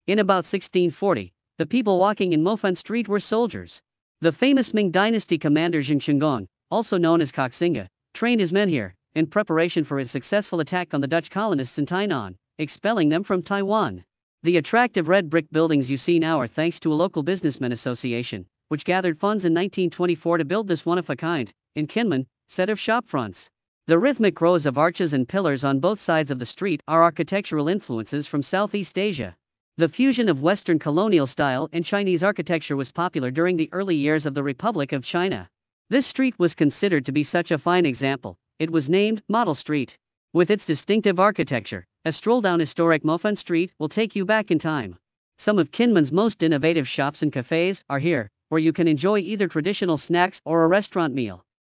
In about 1640, the people walking in Mofen Street were soldiers. The famous Ming Dynasty commander Zheng Shenggong, also known as Koxinga, trained his men here, in preparation for his successful attack on the Dutch colonists in Tainan, expelling them from Taiwan. The attractive red brick buildings you see now are thanks to a local businessmen association, which gathered funds in 1924 to build this one-of-a-kind, in Kinmen, set of shopfronts. The rhythmic rows of arches and pillars on both sides of the street are architectural influences from Southeast Asia. The fusion of Western colonial style and Chinese architecture was popular during the early years of the Republic of China. This street was considered to be such a fine example, it was named Model Street. With its distinctive architecture, a stroll down historic Mofen Street will take you back in time. Some of Kinmen's most innovative shops and cafes are here, where you can enjoy either traditional snacks or a restaurant meal.